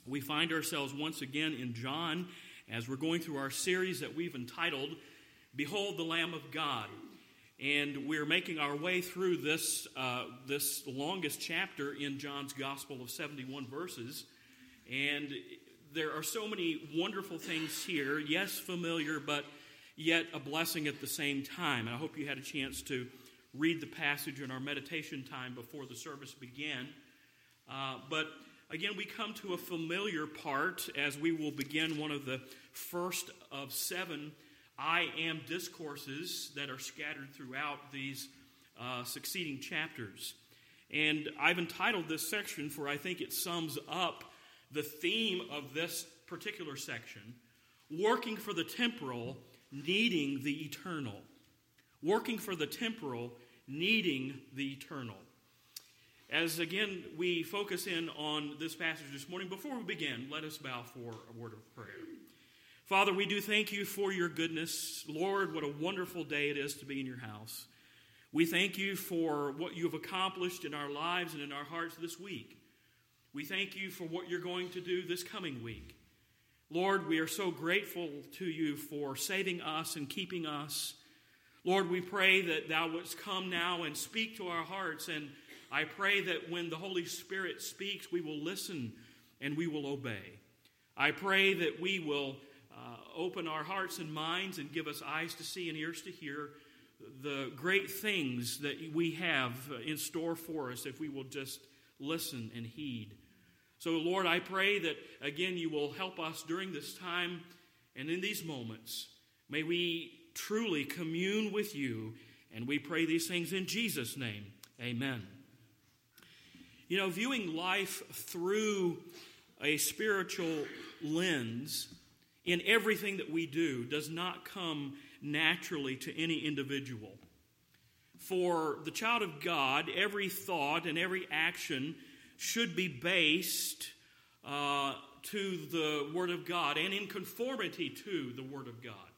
We find ourselves once again in John as we're going through our series that we've entitled, Behold the Lamb of God. And we're making our way through this longest chapter in John's Gospel of 71 verses. And there are so many wonderful things here, yes, familiar, but yet a blessing at the same time. And I hope you had a chance to read the passage in our meditation time before the service began. But again, we come to a familiar part as we will begin one of the first of 7 I Am discourses that are scattered throughout these succeeding chapters. And I've entitled this section, for I think it sums up the theme of this particular section, Working for the Temporal, Needing the Eternal. Working for the temporal, needing the eternal. As again we focus in on this passage this morning, before we begin, let us bow for a word of prayer. Father, we do thank you for your goodness. Lord, what a wonderful day it is to be in your house. We thank you for what you have accomplished in our lives and in our hearts this week. We thank you for what you're going to do this coming week. Lord, we are so grateful to you for saving us and keeping us. Lord, we pray that thou wouldst come now and speak to our hearts, and I pray that when the Holy Spirit speaks, we will listen and we will obey. I pray that we will open our hearts and minds and give us eyes to see and ears to hear the great things that we have in store for us if we will just listen and heed. So, Lord, I pray that, again, you will help us during this time and in these moments. May we truly commune with you, and we pray these things in Jesus' name. Amen. You know, viewing life through a spiritual lens in everything that we do does not come naturally to any individual. For the child of God, every thought and every action should be based to the Word of God and in conformity to the Word of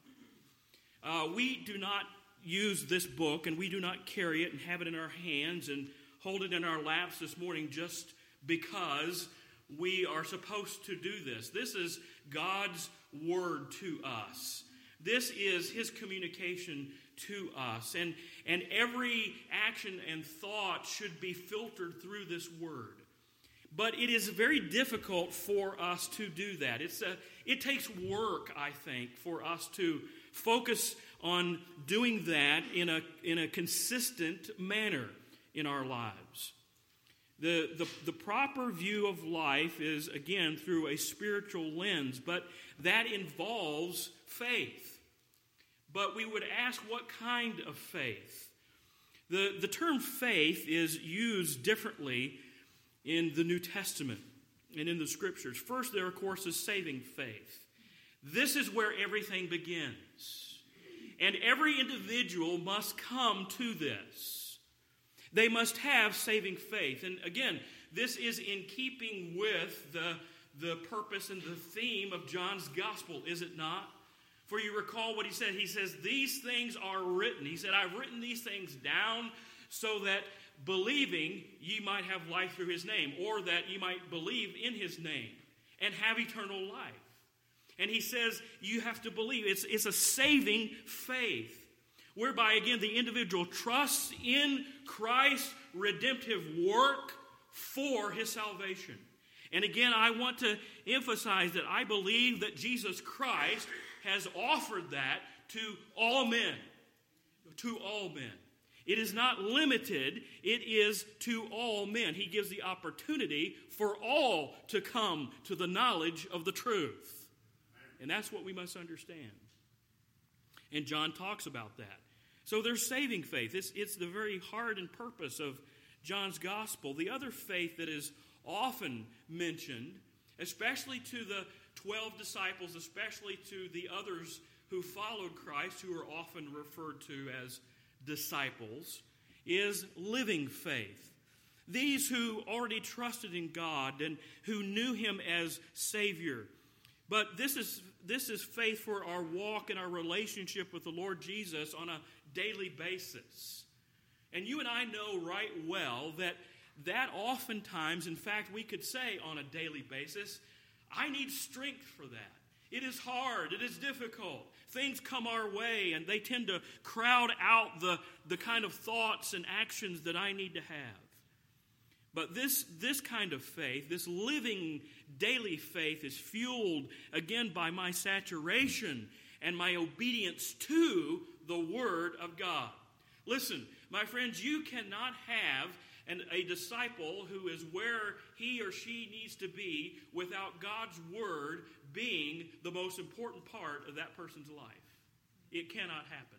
God. We do not use this book and we do not carry it and have it in our hands and hold it in our laps this morning just because we are supposed to do this. This is God's word to us. This is his communication to us. And every action and thought should be filtered through this word. But it is very difficult for us to do that. It takes work, I think, for us to focus on doing that in a consistent manner in our lives. The proper view of life is, again, through a spiritual lens, but that involves faith. But we would ask, what kind of faith? The term faith is used differently in the New Testament and in the Scriptures. First, there, of course, is saving faith. This is where everything begins. And every individual must come to this. They must have saving faith. And again, this is in keeping with the purpose and the theme of John's gospel, is it not? For you recall what he said. He says, these things are written. He said, I've written these things down so that believing ye might have life through his name, or that ye might believe in his name and have eternal life. And he says you have to believe. It's a saving faith, whereby, again, the individual trusts in Christ's redemptive work for his salvation. And again, I want to emphasize that I believe that Jesus Christ has offered that to all men. To all men. It is not limited, it is to all men. He gives the opportunity for all to come to the knowledge of the truth. And that's what we must understand. And John talks about that. So there's saving faith. It's the very heart and purpose of John's gospel. The other faith that is often mentioned, especially to the 12 disciples, especially to the others who followed Christ, who are often referred to as disciples, is living faith. These who already trusted in God and who knew him as Savior. But this is faith for our walk and our relationship with the Lord Jesus on a daily basis. And you and I know right well that oftentimes, in fact, we could say on a daily basis, I need strength for that. It is hard. It is difficult. Things come our way, and they tend to crowd out the kind of thoughts and actions that I need to have. But this kind of faith, this living daily faith, is fueled, again, by my saturation and my obedience to the Word of God. Listen, my friends, you cannot have a disciple who is where he or she needs to be without God's Word being the most important part of that person's life. It cannot happen.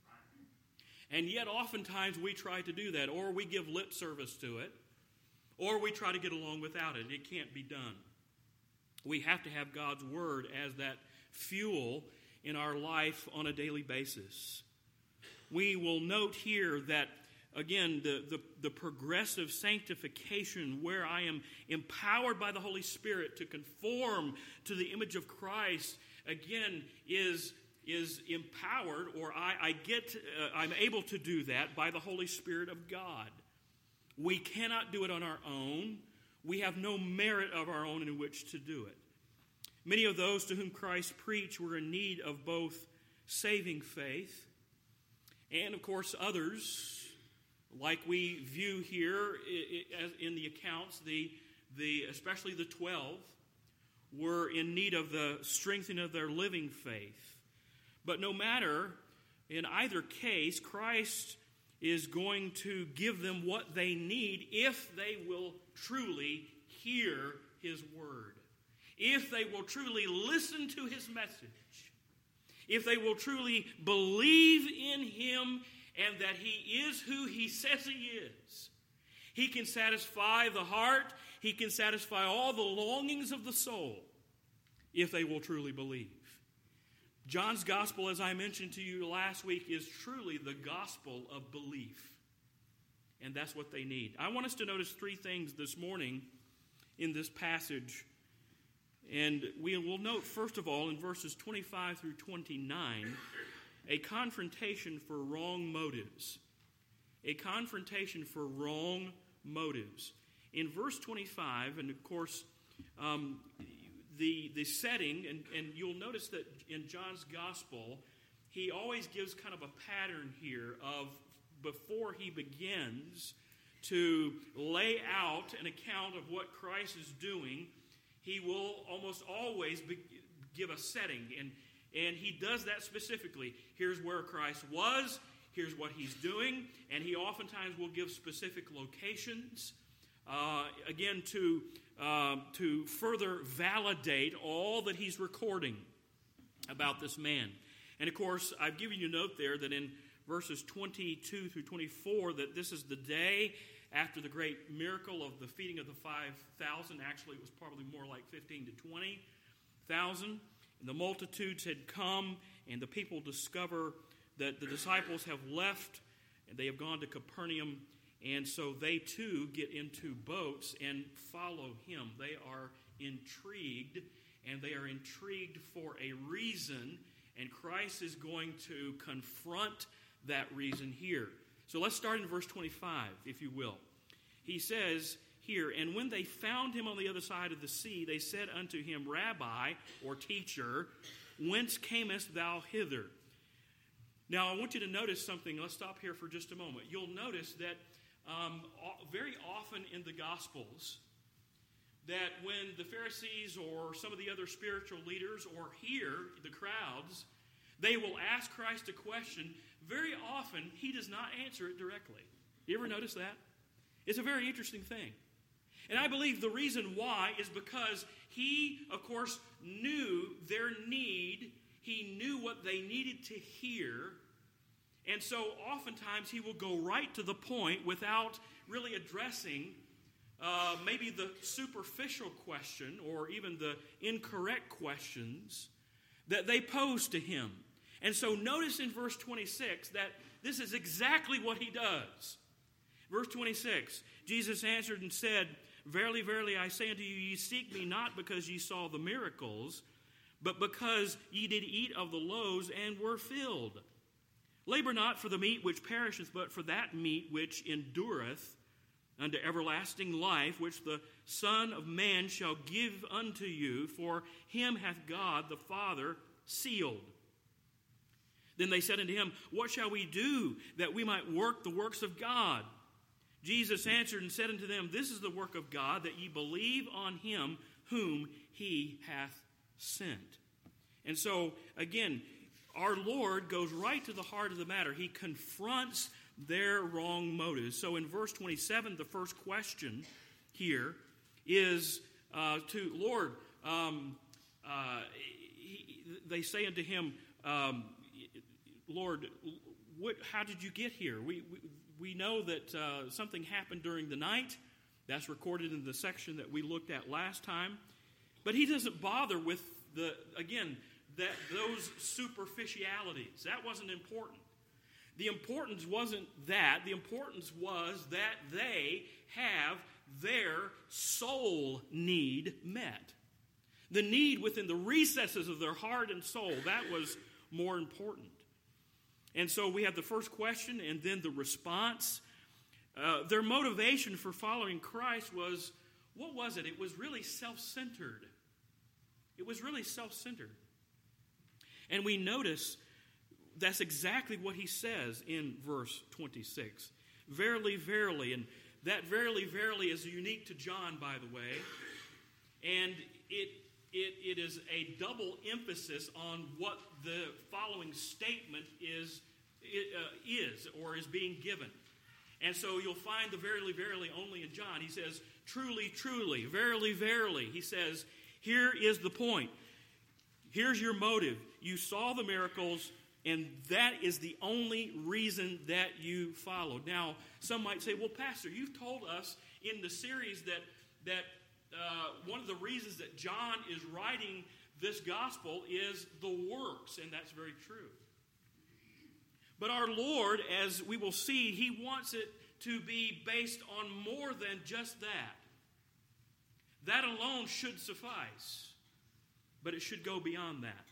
And yet oftentimes we try to do that, or we give lip service to it, or we try to get along without it. It can't be done. We have to have God's Word as that fuel in our life on a daily basis. We will note here that, again, the progressive sanctification where I am empowered by the Holy Spirit to conform to the image of Christ, again, is empowered, or I'm able to do that by the Holy Spirit of God. We cannot do it on our own. We have no merit of our own in which to do it. Many of those to whom Christ preached were in need of both saving faith and, of course, others, like we view here in the accounts, especially the 12, were in need of the strengthening of their living faith. But no matter, in either case, Christ is going to give them what they need if they will truly hear His Word, if they will truly listen to His message, if they will truly believe in Him and that He is who He says He is. He can satisfy the heart. He can satisfy all the longings of the soul if they will truly believe. John's gospel, as I mentioned to you last week, is truly the gospel of belief. And that's what they need. I want us to notice three things this morning in this passage. And we will note, first of all, in verses 25 through 29, a confrontation for wrong motives. A confrontation for wrong motives. In verse 25, and of course, the setting, and you'll notice that in John's gospel, he always gives kind of a pattern here of, before he begins to lay out an account of what Christ is doing, he will almost always give a setting, and he does that specifically. Here's where Christ was, here's what he's doing, and he oftentimes will give specific locations, again, to further validate all that he's recording about this man. And of course, I've given you a note there that in verses 22 through 24, that this is the day after the great miracle of the feeding of the 5,000. Actually, it was probably more like 15 to 20,000. And the multitudes had come, and the people discover that the disciples have left, and they have gone to Capernaum. And so they too get into boats and follow him. They are intrigued, and they are intrigued for a reason, and Christ is going to confront that reason here. So let's start in verse 25, if you will. He says here, "And when they found him on the other side of the sea, they said unto him, Rabbi," or teacher, "whence camest thou hither?" Now I want you to notice something. Let's stop here for just a moment. You'll notice that very often in the Gospels, that when the Pharisees or some of the other spiritual leaders or here, the crowds, they will ask Christ a question, very often he does not answer it directly. You ever notice that? It's a very interesting thing. And I believe the reason why is because he, of course, knew their need. He knew what they needed to hear. And so oftentimes he will go right to the point without really addressing maybe the superficial question or even the incorrect questions that they pose to him. And so notice in verse 26 that this is exactly what he does. Verse 26, Jesus answered and said, "Verily, verily, I say unto you, ye seek me not because ye saw the miracles, but because ye did eat of the loaves and were filled. Labor not for the meat which perisheth, but for that meat which endureth unto everlasting life, which the Son of Man shall give unto you, for him hath God the Father sealed. Then they said unto him, What shall we do that we might work the works of God? Jesus answered and said unto them, This is the work of God, that ye believe on him whom he hath sent. And so, again, our Lord goes right to the heart of the matter. He confronts their wrong motives. So in verse 27, the first question here is to Lord. They say unto him, Lord, how did you get here? We know that something happened during the night. That's recorded in the section that we looked at last time. But he doesn't bother with those superficialities. That wasn't important. The importance wasn't that. The importance was that they have their soul need met. The need within the recesses of their heart and soul, that was more important. And so we have the first question and then the response. Their motivation for following Christ was, what was it? It was really self-centered. It was really self-centered. And we notice that's exactly what he says in verse 26. Verily, verily. And that verily, verily is unique to John, by the way. And it is a double emphasis on what the following statement is being given. And so you'll find the verily, verily only in John. He says, truly, truly, verily, verily. He says, here is the point. Here's your motive. You saw the miracles, and that is the only reason that you followed. Now, some might say, well, Pastor, you've told us in the series that one of the reasons that John is writing this gospel is the works, and that's very true. But our Lord, as we will see, he wants it to be based on more than just that. That alone should suffice, but it should go beyond that.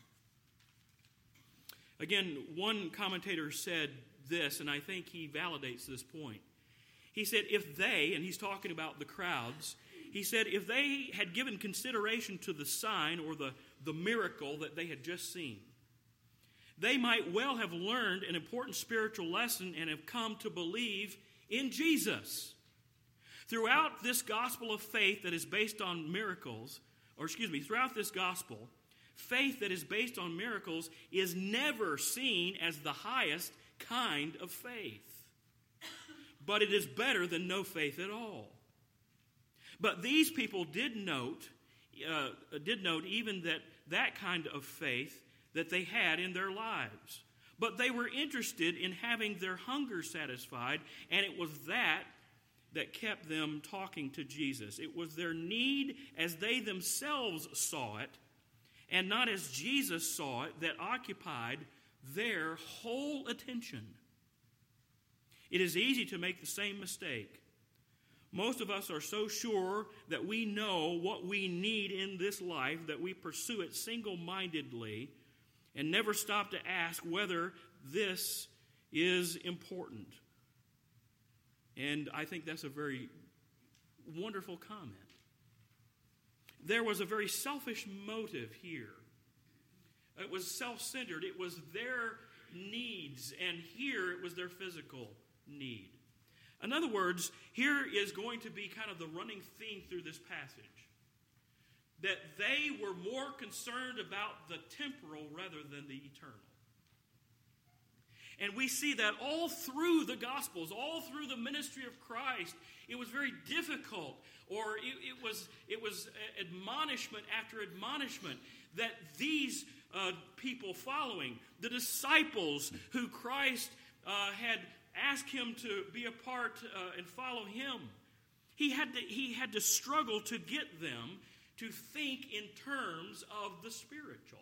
Again, one commentator said this, and I think he validates this point. He said, if they, and he's talking about the crowds, he said, if they had given consideration to the sign or the miracle that they had just seen, they might well have learned an important spiritual lesson and have come to believe in Jesus. Throughout this gospel of faith that is based on miracles, throughout this gospel, faith that is based on miracles is never seen as the highest kind of faith. But it is better than no faith at all. But these people did note even that kind of faith that they had in their lives. But they were interested in having their hunger satisfied, and it was that kept them talking to Jesus. It was their need as they themselves saw it, and not as Jesus saw it, that occupied their whole attention. It is easy to make the same mistake. Most of us are so sure that we know what we need in this life that we pursue it single-mindedly and never stop to ask whether this is important. And I think that's a very wonderful comment. There was a very selfish motive here. It was self-centered. It was their needs, and here it was their physical need. In other words, here is going to be kind of the running theme through this passage. That they were more concerned about the temporal rather than the eternal. And we see that all through the Gospels, all through the ministry of Christ. It was very difficult, or it was admonishment after admonishment, that these people following, the disciples who Christ had asked him to be a part and follow him, he had to struggle to get them to think in terms of the spiritual.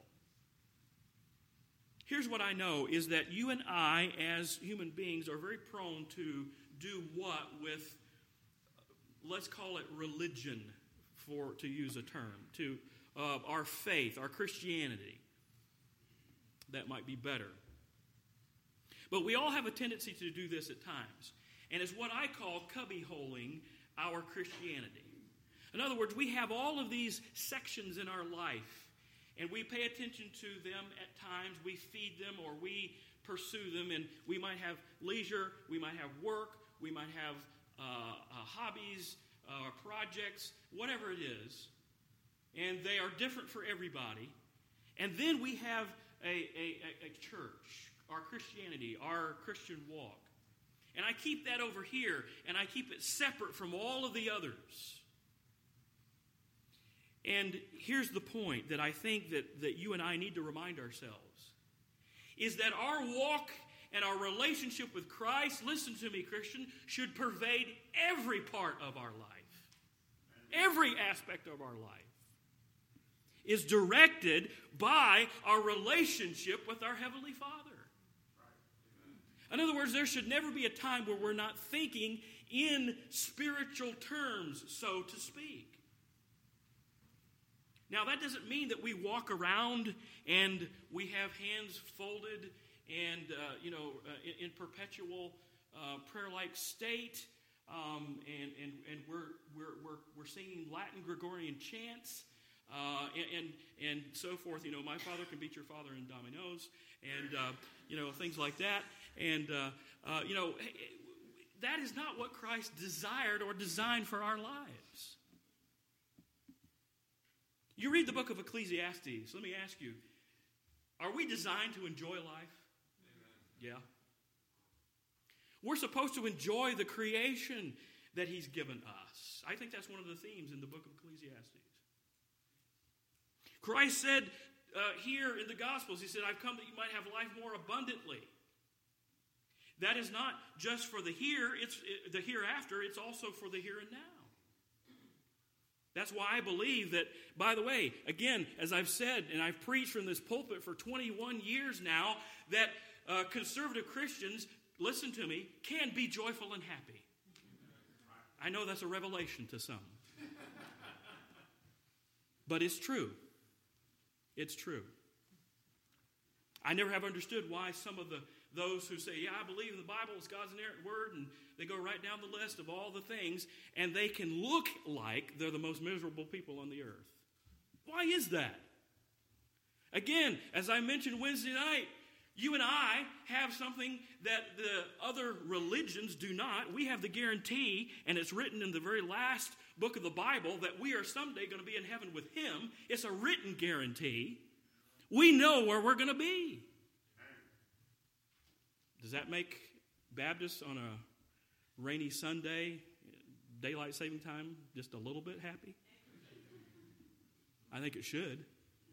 Here's what I know, is that you and I, as human beings, are very prone to do what with, let's call it religion, to use a term, to our faith, our Christianity. That might be better. But we all have a tendency to do this at times. and is what I call cubbyholing our Christianity. In other words, we have all of these sections in our life, and we pay attention to them at times. We feed them or we pursue them, and we might have leisure, we might have work, we might have hobbies, projects, whatever it is, and they are different for everybody. And then we have a church, our Christianity, our Christian walk. And I keep that over here, and I keep it separate from all of the others. And here's the point that I think that you and I need to remind ourselves, is that our walk and our relationship with Christ, listen to me, Christian, should pervade every part of our life. Every aspect of our life is directed by our relationship with our Heavenly Father. In other words, there should never be a time where we're not thinking in spiritual terms, so to speak. Now, that doesn't mean that we walk around and we have hands folded and, in perpetual prayer-like state, and we're singing Latin Gregorian chants, and so forth. You know, my father can beat your father in dominoes, and things like that. And that is not what Christ desired or designed for our lives. You read the book of Ecclesiastes. Let me ask you, are we designed to enjoy life? Amen. Yeah. We're supposed to enjoy the creation that He's given us. I think that's one of the themes in the book of Ecclesiastes. Christ said here in the Gospels, He said, I've come that you might have life more abundantly. That is not just for the the hereafter, it's also for the here and now. That's why I believe that, by the way, again, as I've said, and I've preached from this pulpit for 21 years now, that conservative Christians, listen to me, can be joyful and happy. I know that's a revelation to some. But it's true. It's true. I never have understood why some of those who say, yeah, I believe in the Bible, it's God's inerrant word, and they go right down the list of all the things, and they can look like they're the most miserable people on the earth. Why is that? Again, as I mentioned Wednesday night, you and I have something that the other religions do not. We have the guarantee, and it's written in the very last book of the Bible, that we are someday going to be in heaven with Him. It's a written guarantee. We know where we're going to be. Does that make Baptists on a rainy Sunday, daylight saving time, just a little bit happy? I think it should.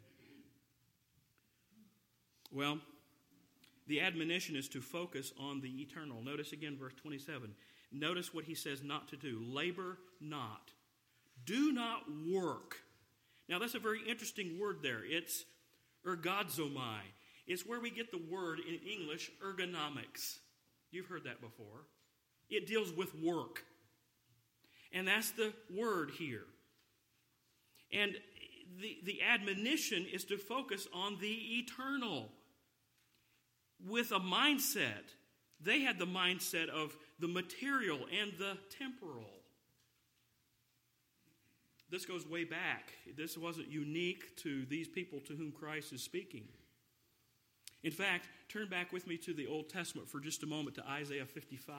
Well, the admonition is to focus on the eternal. Notice again verse 27. Notice what he says not to do. Labor not. Do not work. Now that's a very interesting word there. It's ergozomai. It's where we get the word in English, ergonomics. You've heard that before. It deals with work. And that's the word here. And the admonition is to focus on the eternal. With a mindset, they had the mindset of the material and the temporal. This goes way back. This wasn't unique to these people to whom Christ is speaking. In fact, turn back with me to the Old Testament for just a moment to Isaiah 55.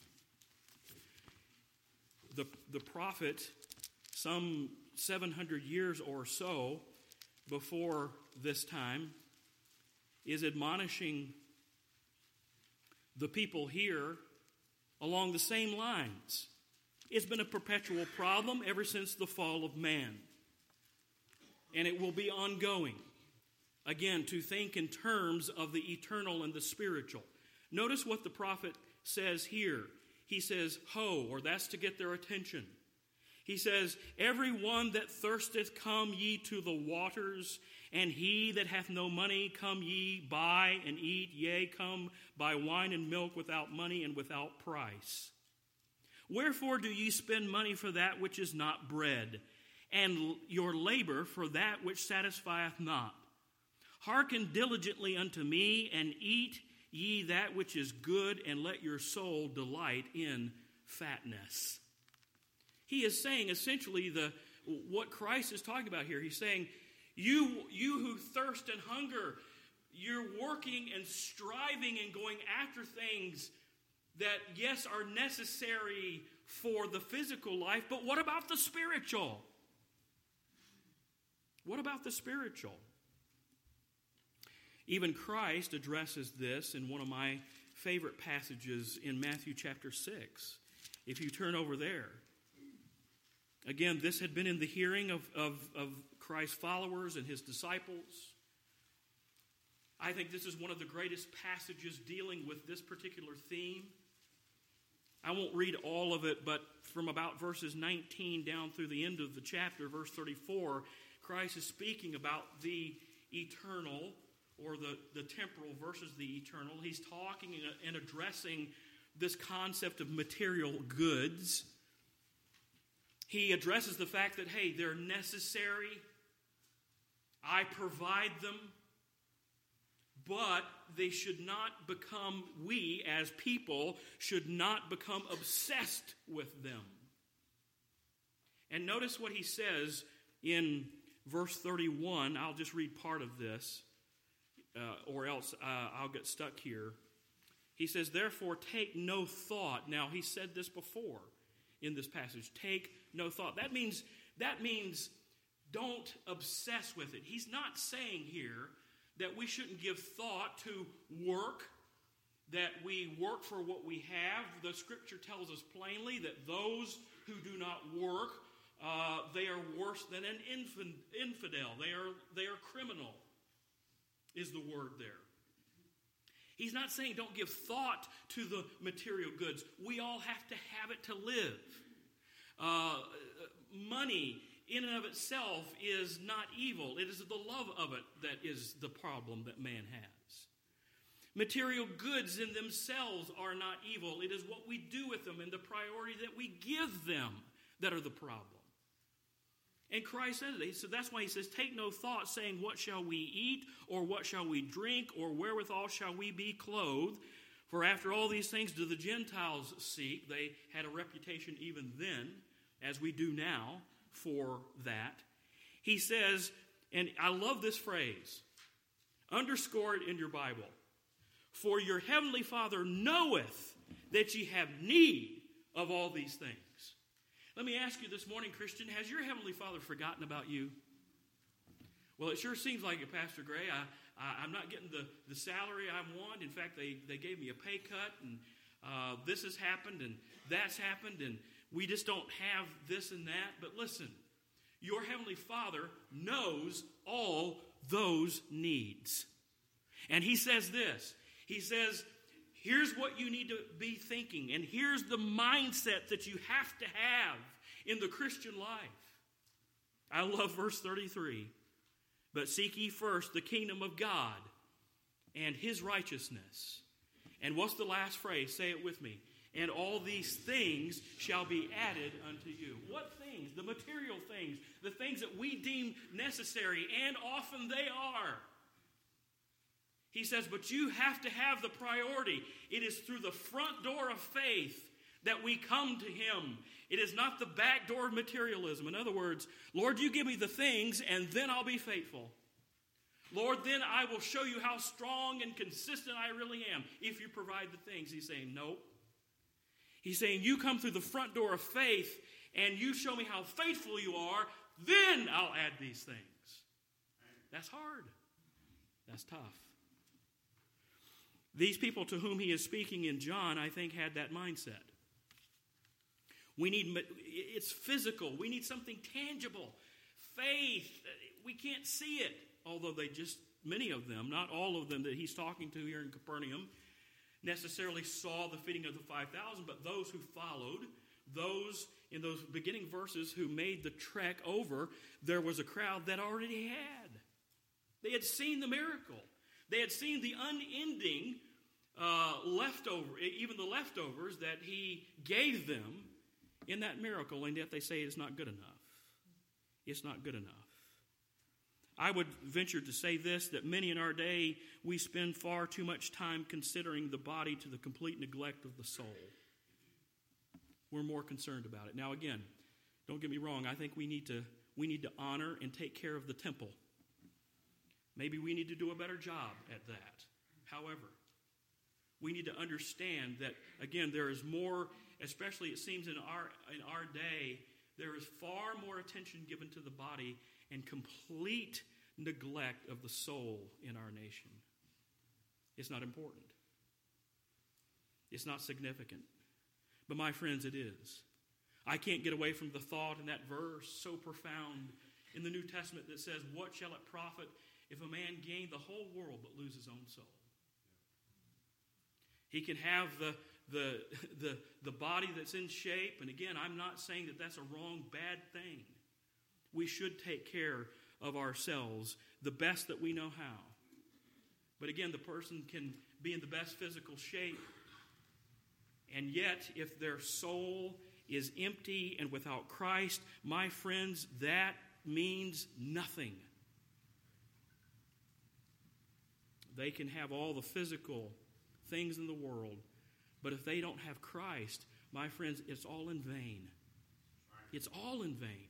The prophet, some 700 years or so before this time, is admonishing the people here along the same lines. It's been a perpetual problem ever since the fall of man. And it will be ongoing. Again, to think in terms of the eternal and the spiritual. Notice what the prophet says here. He says, ho, or that's to get their attention. He says, every one that thirsteth, come ye to the waters, and he that hath no money, come ye, buy and eat, yea, come, buy wine and milk without money and without price. Wherefore do ye spend money for that which is not bread, and your labor for that which satisfieth not? Hearken diligently unto me, and eat ye that which is good, and let your soul delight in fatness. He is saying essentially what Christ is talking about here. He's saying, you who thirst and hunger, you're working and striving and going after things that, yes, are necessary for the physical life, but what about the spiritual? What about the spiritual? Even Christ addresses this in one of my favorite passages in Matthew chapter 6. If you turn over there. Again, this had been in the hearing of Christ's followers and his disciples. I think this is one of the greatest passages dealing with this particular theme. I won't read all of it, but from about verses 19 down through the end of the chapter, verse 34, Christ is speaking about the eternal, or the temporal versus the eternal. He's talking and addressing this concept of material goods. He addresses the fact that, hey, they're necessary. I provide them. But they should not become, we as people, should not become obsessed with them. And notice what he says in verse 31. I'll just read part of this, or else I'll get stuck here. He says, therefore, take no thought. Now, he said this before in this passage. Take no thought. That means don't obsess with it. He's not saying here that we shouldn't give thought to work, that we work for what we have. The Scripture tells us plainly that those who do not work, they are worse than an infidel. They are criminal, is the word there. He's not saying don't give thought to the material goods. We all have to have it to live. Money in and of itself is not evil. It is the love of it that is the problem that man has. Material goods in themselves are not evil. It is what we do with them and the priority that we give them that are the problem. And Christ said it. So that's why he says, take no thought, saying, what shall we eat, or what shall we drink, or wherewithal shall we be clothed? For after all these things do the Gentiles seek. They had a reputation even then, as we do now, for that. He says, and I love this phrase, underscore it in your Bible, for your heavenly Father knoweth that ye have need of all these things. Let me ask you this morning, Christian, has your heavenly Father forgotten about you? Well, it sure seems like it, Pastor Gray. I'm not getting the salary I want. In fact, they gave me a pay cut, and this has happened, and that's happened, and we just don't have this and that. But listen, your heavenly Father knows all those needs. And he says this. He says, here's what you need to be thinking, and here's the mindset that you have to have in the Christian life. I love verse 33. But seek ye first the kingdom of God and his righteousness. And what's the last phrase? Say it with me. And all these things shall be added unto you. What things? The material things. The things that we deem necessary, and often they are. He says, but you have to have the priority. It is through the front door of faith that we come to him. It is not the back door of materialism. In other words, Lord, you give me the things, and then I'll be faithful. Lord, then I will show you how strong and consistent I really am if you provide the things. He's saying, nope. He's saying, you come through the front door of faith, and you show me how faithful you are, then I'll add these things. That's hard. That's tough. These people to whom he is speaking in John, I think, had that mindset. It's physical. We need something tangible. Faith, we can't see it. Although many of them, not all of them that he's talking to here in Capernaum, necessarily saw the feeding of the 5,000, but those who followed, those in those beginning verses who made the trek over, there was a crowd that already had. They had seen the miracle. They had seen the unending even the leftovers that he gave them in that miracle, and yet they say it's not good enough. It's not good enough. I would venture to say this, that many in our day, we spend far too much time considering the body to the complete neglect of the soul. We're more concerned about it. Now again, don't get me wrong, I think we need to honor and take care of the temple. Maybe we need to do a better job at that. However, we need to understand that, again, there is more, especially it seems in our day, there is far more attention given to the body and complete neglect of the soul in our nation. It's not important. It's not significant. But my friends, it is. I can't get away from the thought in that verse so profound in the New Testament that says, "What shall it profit if a man gain the whole world but lose his own soul?" He can have the body that's in shape. And again, I'm not saying that that's a wrong, bad thing. We should take care of ourselves the best that we know how. But again, the person can be in the best physical shape, and yet if their soul is empty and without Christ, my friends, that means nothing. They can have all the physical things in the world, but if they don't have Christ, my friends, it's all in vain. It's all in vain.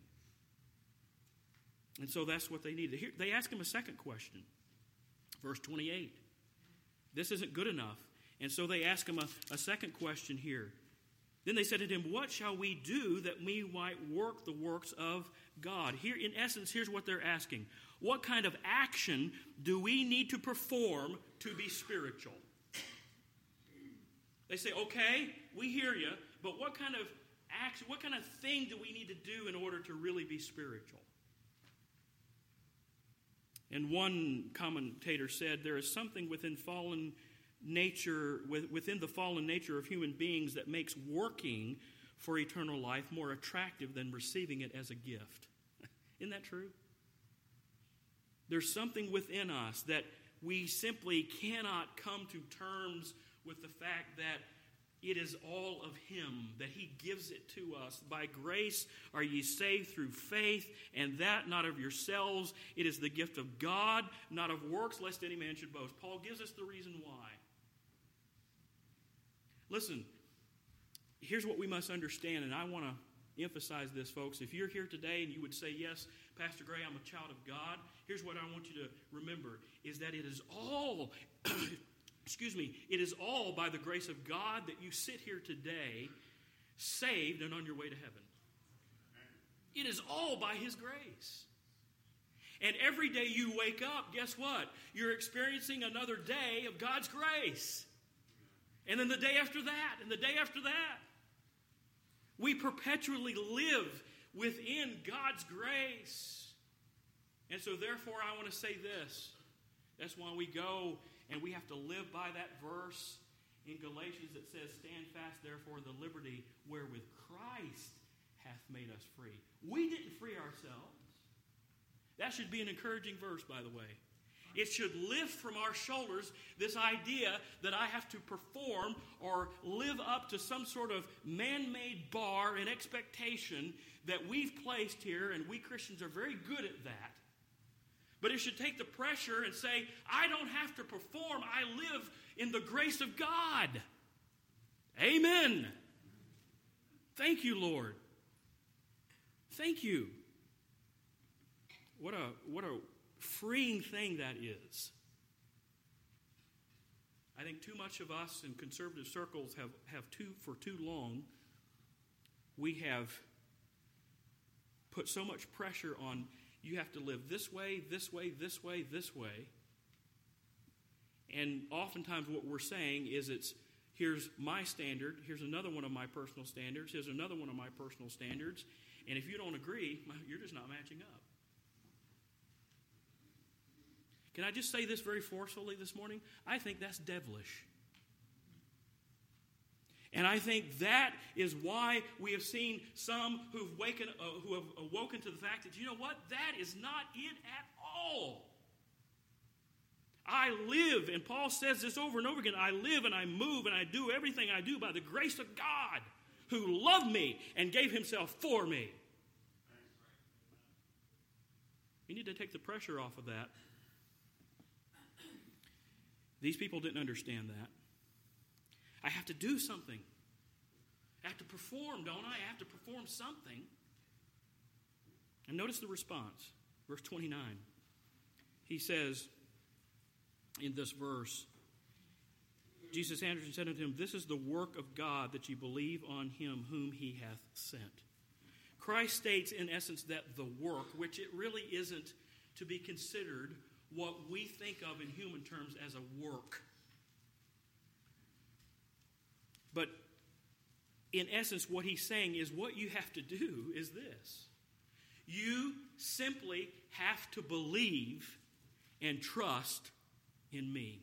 And so that's what they need. They ask him a second question. Verse 28. This isn't good enough. And so they ask him a second question here. Then they said to him, "What shall we do that we might work the works of God?" Here, in essence, here's what they're asking. What kind of action do we need to perform to be spiritual? They say, "Okay, we hear you, but what kind of action, what kind of thing do we need to do in order to really be spiritual?" And one commentator said, there is something within the fallen nature of human beings that makes working for eternal life more attractive than receiving it as a gift. Isn't that true? There's something within us that we simply cannot come to terms with the fact that it is all of Him, that He gives it to us. By grace are ye saved through faith, and that not of yourselves. It is the gift of God, not of works, lest any man should boast. Paul gives us the reason why. Listen, here's what we must understand, and I want to emphasize this, folks. If you're here today and you would say, "Yes, Pastor Gray, I'm a child of God," here's what I want you to remember, is that it is all... it is all by the grace of God that you sit here today, saved and on your way to heaven. It is all by His grace. And every day you wake up, guess what? You're experiencing another day of God's grace. And then the day after that, and the day after that. We perpetually live within God's grace. And so therefore I want to say this. That's why we go and we have to live by that verse in Galatians that says, "Stand fast, therefore, in the liberty wherewith Christ hath made us free." We didn't free ourselves. That should be an encouraging verse, by the way. It should lift from our shoulders this idea that I have to perform or live up to some sort of man-made bar and expectation that we've placed here, and we Christians are very good at that. But it should take the pressure and say, I don't have to perform. I live in the grace of God. Amen. Thank you, Lord. Thank you. What a freeing thing that is. I think too much of us in conservative circles for too long, we have put so much pressure on, you have to live this way, this way, this way, this way. And oftentimes what we're saying is here's my standard, here's another one of my personal standards, here's another one of my personal standards, and if you don't agree, you're just not matching up. Can I just say this very forcefully this morning? I think that's devilish. And I think that is why we have seen some who have awoken to the fact that, you know what? That is not it at all. I live, and Paul says this over and over again, I live and I move and I do everything I do by the grace of God who loved me and gave Himself for me. We need to take the pressure off of that. These people didn't understand that. I have to do something. I have to perform, don't I? I have to perform something. And notice the response. Verse 29. He says in this verse, Jesus answered and said unto him, This is the work of God, that ye believe on him whom he hath sent. Christ states in essence that the work, which it really isn't to be considered what we think of in human terms as a work. But in essence, what he's saying is what you have to do is this. You simply have to believe and trust in me.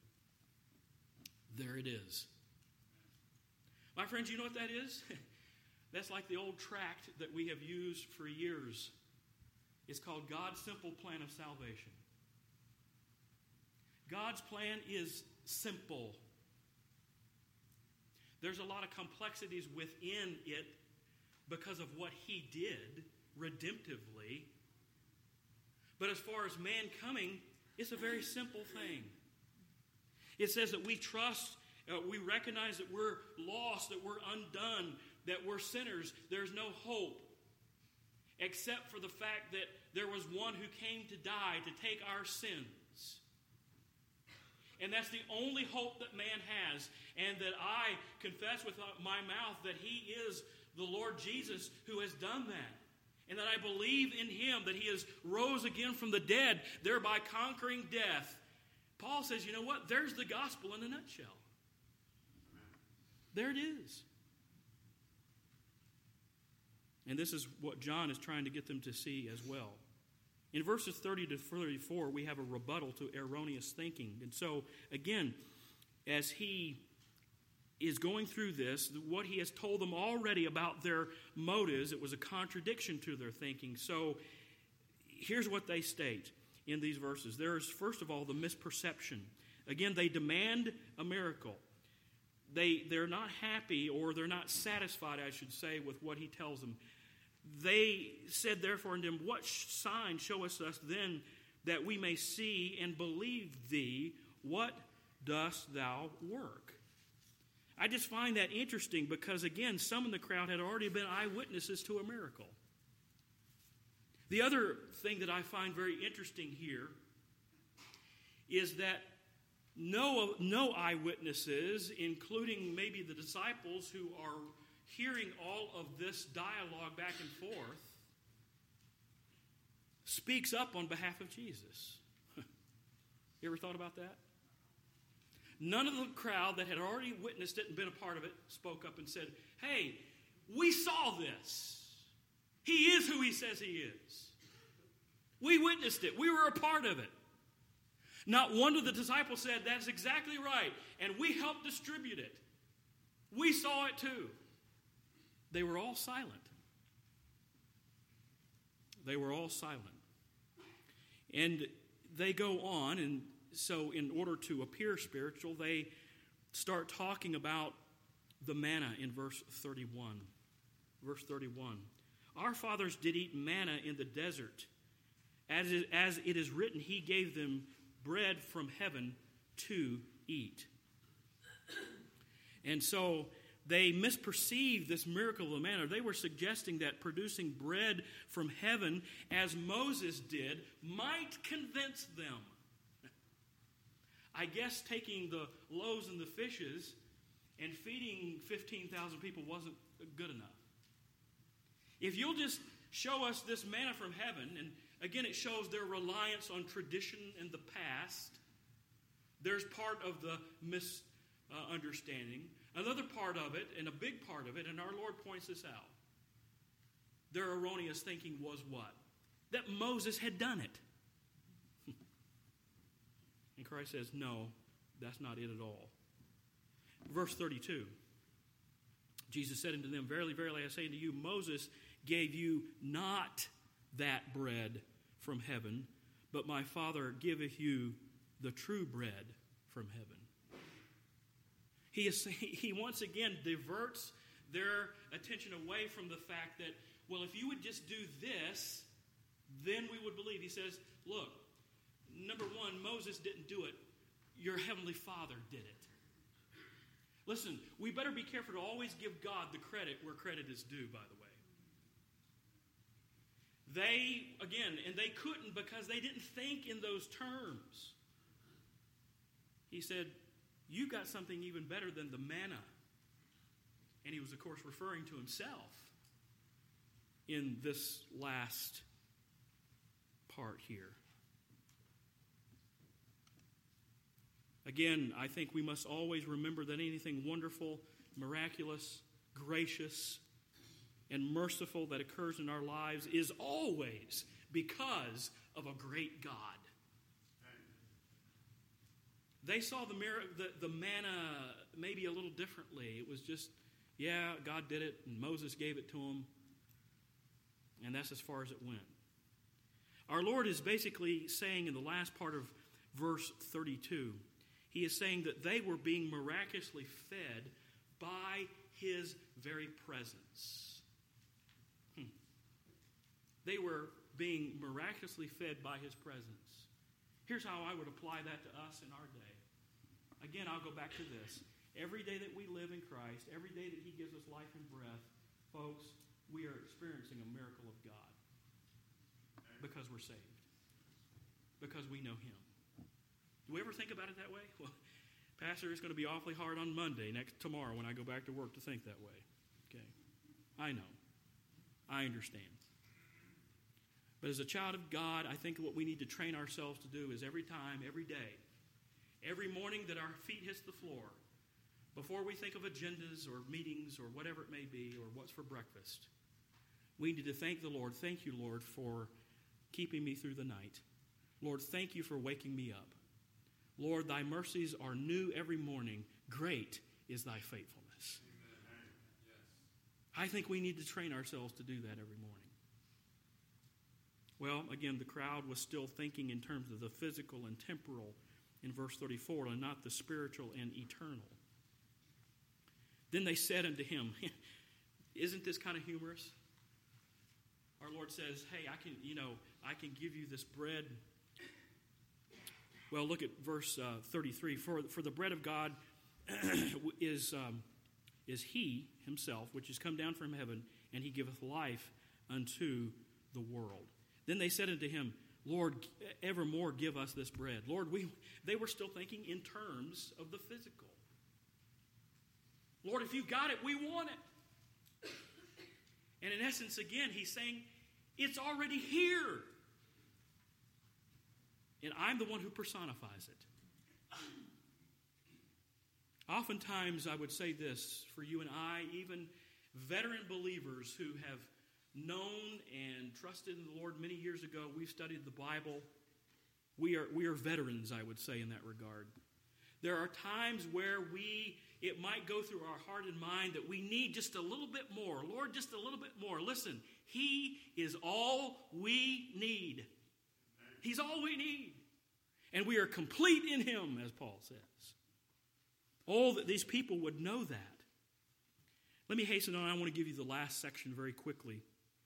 There it is. My friends, you know what that is? That's like the old tract that we have used for years. It's called God's Simple Plan of Salvation. God's plan is simple. There's a lot of complexities within it because of what he did redemptively. But as far as man coming, it's a very simple thing. It says that we trust, we recognize that we're lost, that we're undone, that we're sinners. There's no hope except for the fact that there was one who came to die to take our sins. And that's the only hope that man has. And that I confess with my mouth that he is the Lord Jesus who has done that. And that I believe in him, that he has rose again from the dead, thereby conquering death. Paul says, you know what? There's the gospel in a nutshell. There it is. And this is what John is trying to get them to see as well. In verses 30 to 34, we have a rebuttal to erroneous thinking. And so, again, as he is going through this, what he has told them already about their motives, it was a contradiction to their thinking. So, here's what they state in these verses. There is, first of all, the misperception. Again, they demand a miracle. They're not happy, or they're not satisfied, I should say, with what he tells them. They said, therefore, unto him, What sign showest us then that we may see and believe thee? What dost thou work? I just find that interesting because, again, some in the crowd had already been eyewitnesses to a miracle. The other thing that I find very interesting here is that no eyewitnesses, including maybe the disciples who are hearing all of this dialogue back and forth, speaks up on behalf of Jesus. You ever thought about that? None of the crowd that had already witnessed it and been a part of it spoke up and said, hey, we saw this. He is who he says he is. We witnessed it. We were a part of it. Not one of the disciples said, that's exactly right, and we helped distribute it. We saw it too. They were all silent. They were all silent. And they go on, and so in order to appear spiritual, they start talking about the manna in verse 31. Verse 31. Our fathers did eat manna in the desert. As it is written, he gave them bread from heaven to eat. And so they misperceived this miracle of the manna. They were suggesting that producing bread from heaven, as Moses did, might convince them. I guess taking the loaves and the fishes and feeding 15,000 people wasn't good enough. If you'll just show us this manna from heaven, and again it shows their reliance on tradition in the past, there's part of the misunderstanding. Another part of it, and a big part of it, and our Lord points this out, their erroneous thinking was what? That Moses had done it. And Christ says, no, that's not it at all. Verse 32, Jesus said unto them, Verily, verily, I say unto you, Moses gave you not that bread from heaven, but my Father giveth you the true bread from heaven. He once again diverts their attention away from the fact that, well, if you would just do this, then we would believe. He says, look, number one, Moses didn't do it. Your heavenly Father did it. Listen, we better be careful to always give God the credit where credit is due, by the way. They couldn't because they didn't think in those terms. He said, you got something even better than the manna. And he was, of course, referring to himself in this last part here. Again, I think we must always remember that anything wonderful, miraculous, gracious, and merciful that occurs in our lives is always because of a great God. They saw the manna maybe a little differently. It was just, yeah, God did it, and Moses gave it to him, and that's as far as it went. Our Lord is basically saying in the last part of verse 32, he is saying that they were being miraculously fed by his very presence. They were being miraculously fed by his presence. Here's how I would apply that to us in our day. Again, I'll go back to this. Every day that we live in Christ, every day that he gives us life and breath, folks, we are experiencing a miracle of God. Because we're saved. Because we know him. Do we ever think about it that way? Well, Pastor, it's going to be awfully hard on Monday, tomorrow when I go back to work to think that way. Okay. I know. I understand. But as a child of God, I think what we need to train ourselves to do is every time, every day, every morning that our feet hits the floor, before we think of agendas or meetings or whatever it may be or what's for breakfast, we need to thank the Lord. Thank you, Lord, for keeping me through the night. Lord, thank you for waking me up. Lord, thy mercies are new every morning. Great is thy faithfulness. Amen. Yes. I think we need to train ourselves to do that every morning. Well, again, the crowd was still thinking in terms of the physical and temporal in verse 34 and not the spiritual and eternal. Then they said unto him, isn't this kind of humorous? Our Lord says, hey, I can give you this bread. Well, look at verse 33. For the bread of God is he himself, which is come down from heaven, and he giveth life unto the world. Then they said unto him, Lord, evermore give us this bread. Lord, they were still thinking in terms of the physical. Lord, if you got it, we want it. And in essence, again, he's saying, it's already here. And I'm the one who personifies it. Oftentimes, I would say this for you and I, even veteran believers who have known and trusted in the Lord many years ago. We've studied the Bible. We are veterans, I would say, in that regard. There are times where it might go through our heart and mind that we need just a little bit more. Lord, just a little bit more. Listen, he is all we need. He's all we need. And we are complete in him, as Paul says. Oh, that these people would know that. Let me hasten on. I want to give you the last section very quickly.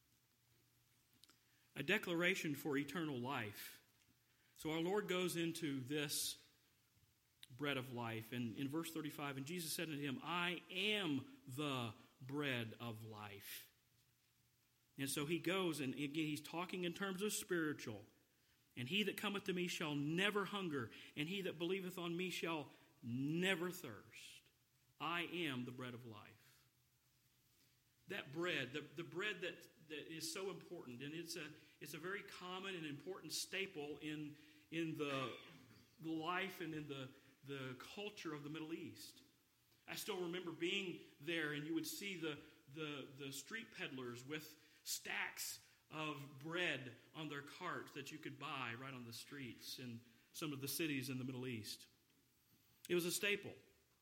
A declaration for eternal life. So our Lord goes into this bread of life. And in verse 35, and Jesus said unto him, I am the bread of life. And so he goes, and again, he's talking in terms of spiritual. And he that cometh to me shall never hunger, and he that believeth on me shall never thirst. I am the bread of life. That bread, the bread that is so important, and it's a very common and important staple in the life and in the culture of the Middle East. I still remember being there, and you would see the street peddlers with stacks of bread on their carts that you could buy right on the streets in some of the cities in the Middle East. It was a staple.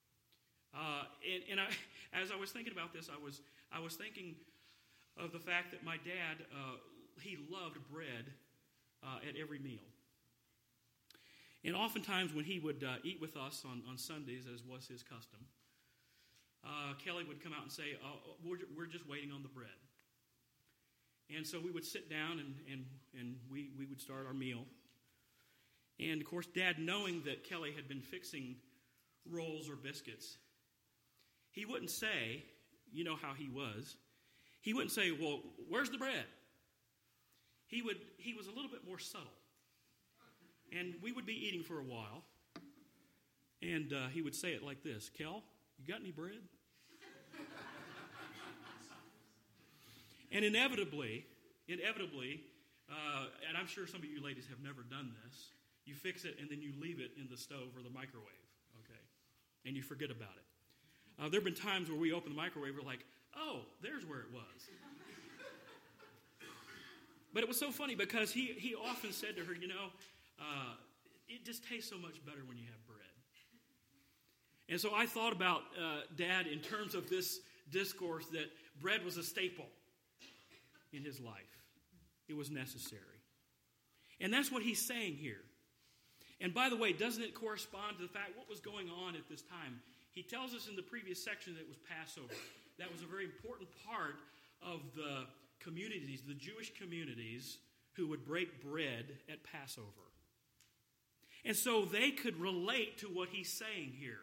And as I was thinking about this, I was thinking of the fact that my dad, he loved bread at every meal. And oftentimes when he would eat with us on Sundays, as was his custom, Kelly would come out and say, we're just waiting on the bread. And so we would sit down and we would start our meal. And, of course, Dad, knowing that Kelly had been fixing rolls or biscuits, he wouldn't say, you know how he was, he wouldn't say, well, where's the bread? He was a little bit more subtle. And we would be eating for a while, and he would say it like this, Kel, you got any bread? And inevitably, and I'm sure some of you ladies have never done this, you fix it and then you leave it in the stove or the microwave, okay? And you forget about it. There have been times where we open the microwave, we're like, oh, there's where it was. But it was so funny because he often said to her, it just tastes so much better when you have bread. And so I thought about Dad in terms of this discourse that bread was a staple in his life. It was necessary. And that's what he's saying here. And by the way, doesn't it correspond to the fact what was going on at this time? He tells us in the previous section that it was Passover. That was a very important part of the communities, the Jewish communities, who would break bread at Passover. And so they could relate to what he's saying here.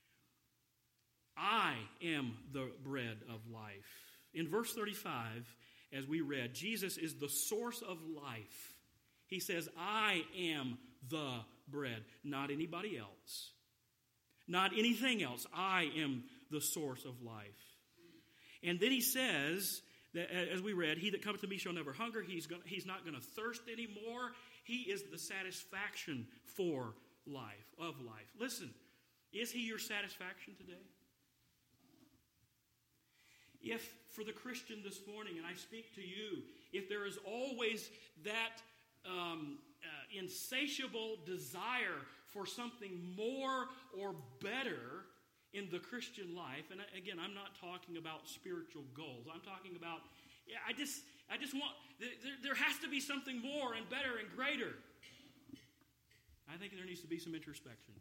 I am the bread of life. In verse 35, as we read, Jesus is the source of life. He says, I am the bread, not anybody else. Not anything else. I am the source of life. And then he says, that, as we read, he that cometh to me shall never hunger. He's not going to thirst anymore. He is the satisfaction for life, of life. Listen, is he your satisfaction today? If, for the Christian this morning, and I speak to you, if there is always that insatiable desire for something more or better in the Christian life, and again, I'm not talking about spiritual goals. I'm talking about, I just want, there has to be something more and better and greater. I think there needs to be some introspection.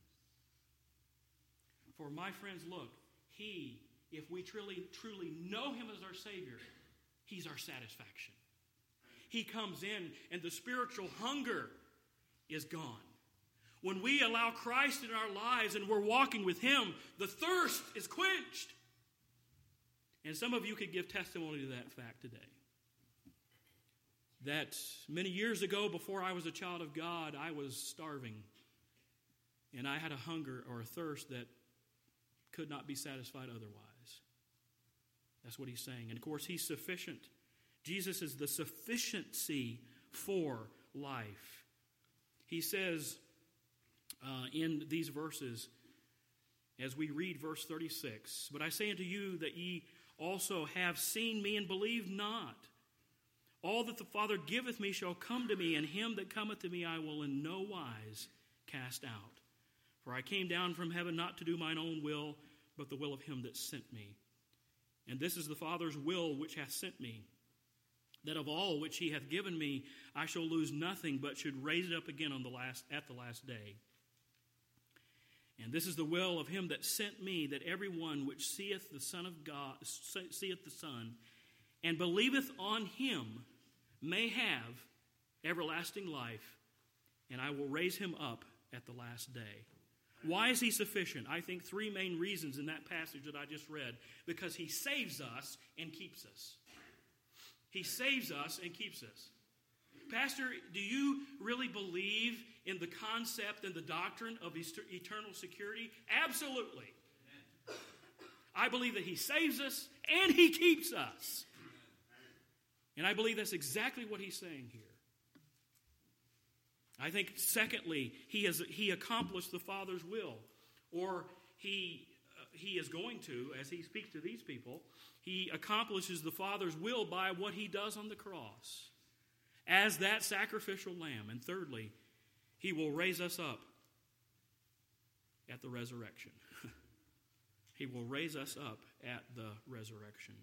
For my friends, look, if we truly know him as our Savior, he's our satisfaction. He comes in and the spiritual hunger is gone. When we allow Christ in our lives and we're walking with him, the thirst is quenched. And some of you could give testimony to that fact today. That many years ago, before I was a child of God, I was starving. And I had a hunger or a thirst that could not be satisfied otherwise. That's what he's saying. And of course, he's sufficient. Jesus is the sufficiency for life. He says in these verses, as we read verse 36, but I say unto you that ye also have seen me and believe not. All that the Father giveth me shall come to me, and him that cometh to me I will in no wise cast out. For I came down from heaven not to do mine own will, but the will of him that sent me. And this is the Father's will which hath sent me, that of all which he hath given me I shall lose nothing, but should raise it up again at the last day. And this is the will of him that sent me, that every one which seeth the Son of God, seeth the Son, and believeth on him, may have everlasting life, and I will raise him up at the last day. Why is he sufficient? I think three main reasons in that passage that I just read. Because he saves us and keeps us. He saves us and keeps us. Pastor, do you really believe in the concept and the doctrine of eternal security? Absolutely. I believe that he saves us and he keeps us. And I believe that's exactly what he's saying here. I think, secondly, he accomplished the Father's will. Or he is going to, as he speaks to these people, he accomplishes the Father's will by what he does on the cross as that sacrificial lamb. And thirdly, he will raise us up at the resurrection. He will raise us up at the resurrection.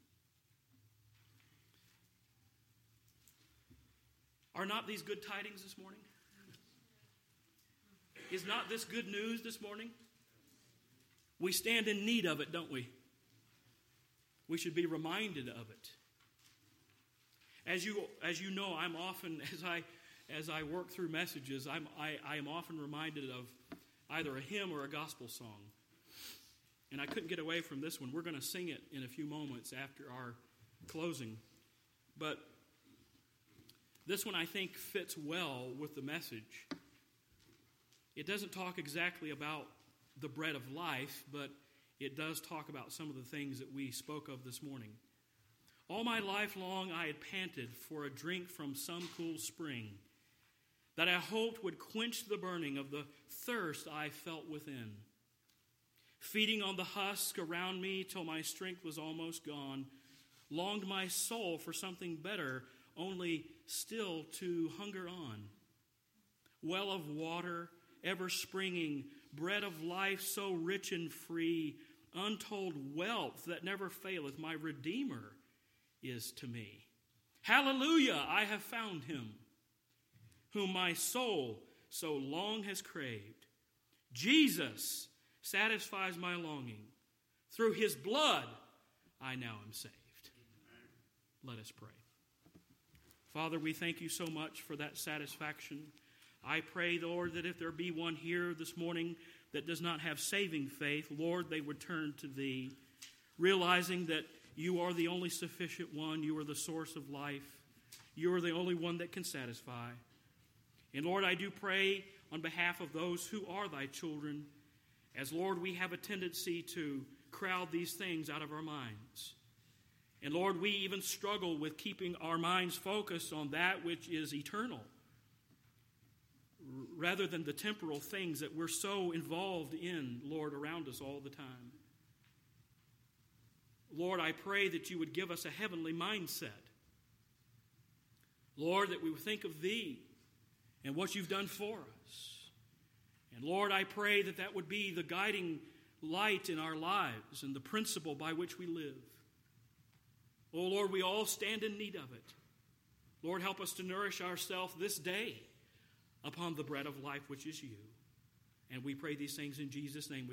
Are not these good tidings this morning? Is not this good news this morning? We stand in need of it, don't we? We should be reminded of it. As you know, I'm often, as I work through messages, I am often reminded of either a hymn or a gospel song. And I couldn't get away from this one. We're going to sing it in a few moments after our closing. But this one, I think, fits well with the message. It doesn't talk exactly about the bread of life, but it does talk about some of the things that we spoke of this morning. All my life long I had panted for a drink from some cool spring that I hoped would quench the burning of the thirst I felt within. Feeding on the husk around me till my strength was almost gone, longed my soul for something better, only still to hunger on. Well of water, ever springing, bread of life so rich and free, untold wealth that never faileth, my Redeemer is to me. Hallelujah, I have found him, whom my soul so long has craved. Jesus satisfies my longing. Through his blood, I now am saved. Let us pray. Father, we thank you so much for that satisfaction. I pray, Lord, that if there be one here this morning that does not have saving faith, Lord, they would turn to thee, realizing that you are the only sufficient one. You are the source of life. You are the only one that can satisfy. And Lord, I do pray on behalf of those who are thy children, as Lord, we have a tendency to crowd these things out of our minds. And Lord, we even struggle with keeping our minds focused on that which is eternal, rather than the temporal things that we're so involved in, Lord, around us all the time. Lord, I pray that you would give us a heavenly mindset. Lord, that we would think of thee and what you've done for us. And Lord, I pray that that would be the guiding light in our lives and the principle by which we live. Oh Lord, we all stand in need of it. Lord, help us to nourish ourselves this day upon the bread of life, which is you. And we pray these things in Jesus' name.